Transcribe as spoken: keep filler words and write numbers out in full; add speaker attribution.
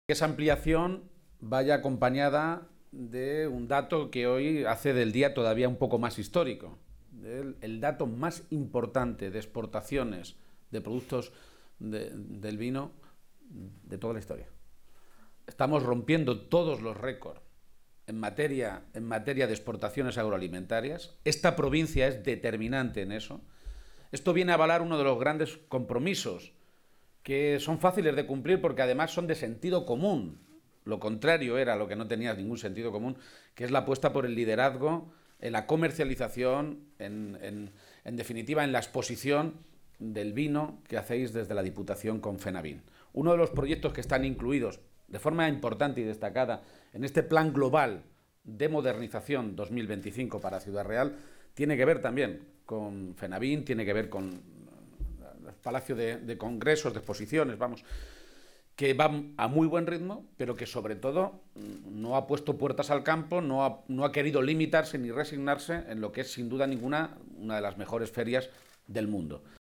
Speaker 1: Que esa ampliación vaya acompañada de un dato que hoy hace del día todavía un poco más histórico. El, el dato más importante de exportaciones de productos de, del vino de toda la historia. Estamos rompiendo todos los récords en materia, en materia de exportaciones agroalimentarias. Esta provincia es determinante en eso. Esto viene a avalar uno de los grandes compromisos que son fáciles de cumplir porque además son de sentido común. Lo contrario era lo que no tenía ningún sentido común, que es la apuesta por el liderazgo en la comercialización, en, en, en definitiva en la exposición del vino que hacéis desde la Diputación con FENAVIN. Uno de los proyectos que están incluidos de forma importante y destacada en este plan global de modernización dos mil veinticinco para Ciudad Real tiene que ver también con FENAVIN, tiene que ver con el Palacio de, de Congresos, de Exposiciones, vamos, que va a muy buen ritmo, pero que sobre todo no ha puesto puertas al campo, no ha, no ha querido limitarse ni resignarse en lo que es sin duda ninguna una de las mejores ferias del mundo.